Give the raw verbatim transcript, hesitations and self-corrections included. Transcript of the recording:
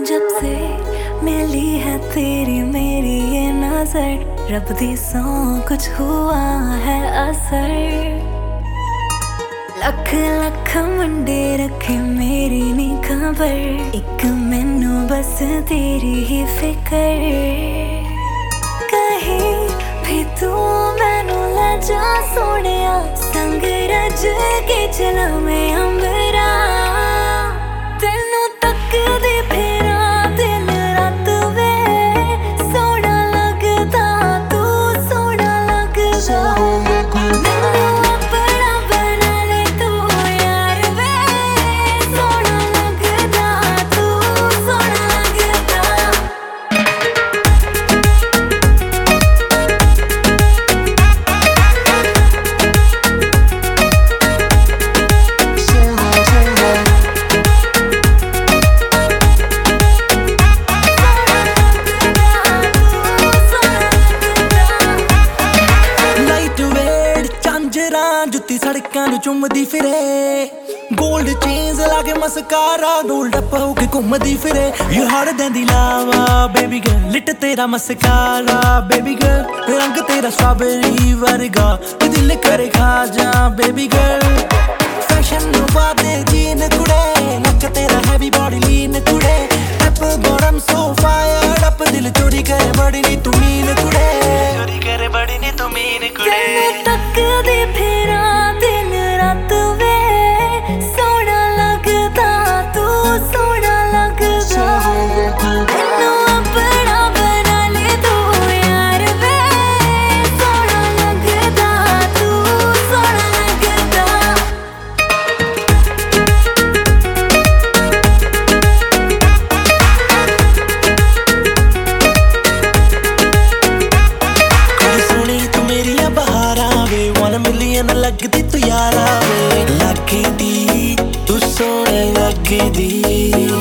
जब से मिली है तेरी मेरी ये नजर, रब दी सौ कुछ हुआ है असर। लख लख मुंडे रखे मेरी नी खबर, एक मैनू बस तेरी ही फिकर। कहीं भी तू मैनू ले जा सोनिया, संग रज के चला मैं अंबरा। तेनू तकदी फिरा दिन रात वे, सोना लगदा तू सोना लगदा। मैनू अपना बना ले तू यार वे, सोना लगदा तू सोना लगदा। जुत्ती सड़कां नूं चुमदी फिरे, गोल्ड चेन्स लाके मस्कारा गोल्ड अप होके घुमदी फिरे। यू हर देंदी लावा बेबी गर्ल, लिट तेरा मस्कारा बेबी गर्ल, रंग तेरा स्ट्रॉबेरी वर्गा, दिल करे खा जा बेबी गर्ल। फैशन नूं बादे जीन कुड़े, लक तेरा हैवी बॉडी लीन कुड़े, apple bottom so fire up, दिल चोरी करे बड़ी नी तू मीन कुड़े, चोरी करे बड़ी नी तू मीन कुड़े। तकदी फिरा दिन रात वे, सोना लगदा तू सोना लगदा। मैनू अपना बना ले तू यार वे, सोना लगदा तू सोना लगदा। सोनी तू मेरिया बहारा वे, वन मिलियन लगदी तू यारा वे, लगदी तू सोहनी लगदी।